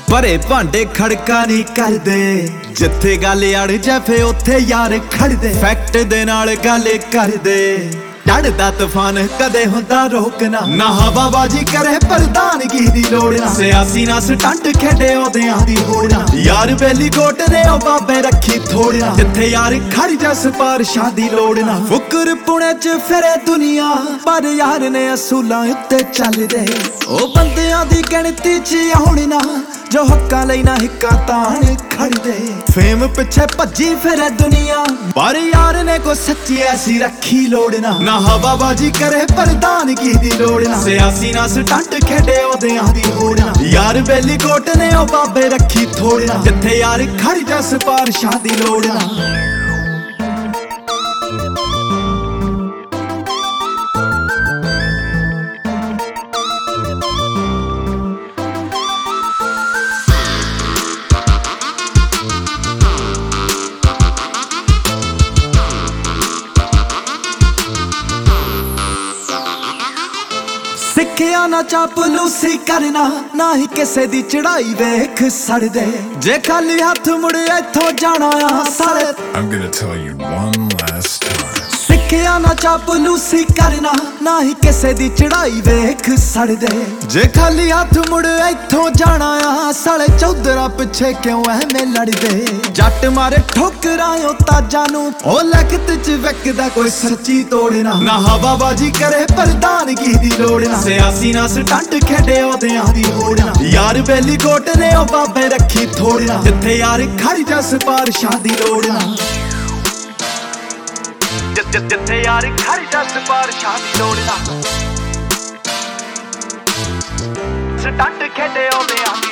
ਭਰੇ ਭਾਂਡੇ ਖੜਕਾ ਨਹੀਂ ਕਰਦੇ, ਜਿੱਥੇ ਗੱਲ ਅੜ ਜਾਵੇ ਉੱਥੇ ਯਾਰ ਖੜਦੇ। ਫੈਕਟ ਦੇ ਨਾਲ ਗੱਲ ਕਰਦੇ, ਡੜਦਾ ਤੂਫਾਨ ਕਦੇ ਹੁੰਦਾ ਰੋਕਣਾ ਨਾ। ਹਵਾਬਾਜੀ ਕਰੇ ਪ੍ਰਧਾਨਗੀ ਦੀ ਲੋੜ ਨਾ, ਸਿਆਸੀ ਨਾ ਸਟੰਟ ਖੇਡੇ ਉਹਦਿਆਂ ਦੀ ਹੋੜ ਨਾ। ਯਾਰ ਬੇਲੀ ਕੋਟ ਨੇ ਉਹ ਬਾਬੇ ਰੱਖੀ ਥੋੜ ਨਾ, ਜਿੱਥੇ ਯਾਰ ਖੜ ਜਾ ਸਿਫਾਰਿਸ਼ਾਂ ਦੀ ਲੋੜ ਨਾ। ਫੁਕਰ ਪੁਣੇ ਚ ਫਿਰੇ ਦੁਨੀਆ, ਪਰ ਯਾਰ ਨੇ ਅਸੂਲਾਂ ਉੱਤੇ ਚੱਲਦੇ। ਉਹ ਬੰਦਿਆਂ ਦੀ ਗਿਣਤੀ ਚ ਆਉਣ ਨਾ, ਜੋ ਹੱਕਾਂ ਲਈ ਨਾ ਹਿੱਕਾਂ ਤਾਣ ਖੜਦੇ। ਫੇਮ ਪਿੱਛੇ ਭੱਜੀ ਫਿਰੇ ਦੁਨੀਆ, ਪਰ ਯਾਰ ਨੇ ਕੋ ਸੱਚੀ ਐਸੀ ਰੱਖੀ ਲੋੜ ਨਾ। ਹਵਾਬਾਜੀ ਕਰੇ ਪ੍ਰਧਾਨਗੀ ਦੀ ਲੋੜ ਨਾ, ਸਿਆਸੀ ਨਾ ਸਟੰਟ ਖੇਡੇ ਉਹਦਿਆਂ ਦੀ ਹੋੜ ਨਾ। ਯਾਰ ਬੇਲੀ ਕੋਟ ਨੇ ਉਹ ਬਾਬੇ ਰੱਖੀ ਥੋੜ ਨਾ, ਜਿੱਥੇ ਯਾਰ ਖੜ ਜਾ ਸਿਫਾਰਿਸ਼ਾਂ ਦੀ ਲੋੜ ਨਾ। ਸਿੱਖਿਆ ਨਾ ਚਾਪਲੂਸੀ ਕਰਨਾ, ਨਾ ਹੀ ਕਿਸੇ ਦੀ ਚੜਾਈ ਵੇਖ ਸੜਦੇ। ਜੇ ਖਾਲੀ ਹੱਥ ਮੁੜੇ ਇੱਥੋਂ ਜਾਣਾ ਆ ਸਾਲੇ। I'm gonna tell you one last time. ਸਿੱਖਿਆ ਨਾ ਚਾਪਲੂਸੀ ਕਰਨਾ, ਨਾ ਹੀ ਕਿਸੇ ਦੀ ਚੜਾਈ ਵੇਖ ਸੜਦੇ। ਜੇ ਖਾਲੀ ਹੱਥ ਮੁੜੇ ਇੱਥੋਂ ਜਾਣਾ ਆ ਸਾਲੇ। ਚੌਧਰਾ ਪਿੱਛੇ ਕਿਉਂ ਐਵੇਂ ਲੜਦੇ, ਜੱਟ ਮਾਰੇ ਠੋਕਰਾਂ ਓ ਤਾਜਾਂ ਨੂੰ। ਉਹ ਲਿਖਤ ਚ ਵਿਕਦਾ ਕੋਈ ਸੱਚੀ ਤੋੜਨਾ ਨਾ। ਹਵਾਬਾਜੀ ਕਰੇ ਪ੍ਰਧਾਨਗੀ ਦੀ ਲੋੜ ਨਾ, ਸਿਆਸੀ ਨਾ ਸਟੰਟ ਖੇਡੇ ਉਹਦਿਆਂ ਦੀ ਹੋੜ ਨਾ। ਯਾਰ ਬੇਲੀ ਕੋਟ ਨੇ ਉਹ ਬਾਬੇ ਰੱਖੀ ਥੋੜ ਨਾ, ਜਿੱਥੇ ਯਾਰ ਖੜ ਜਾ ਸਿਫਾਰਿਸ਼ਾਂ ਦੀ ਲੋੜ ਨਾ। ਜਿੱਥੇ ਯਾਰ ਖੜ ਜਾ ਸਿਫਾਰਿਸ਼ਾਂ ਦੀ ਲੋੜ ਨਾ, ਸਟੰਟ ਖੇਡੇ ਉਹਦਿਆਂ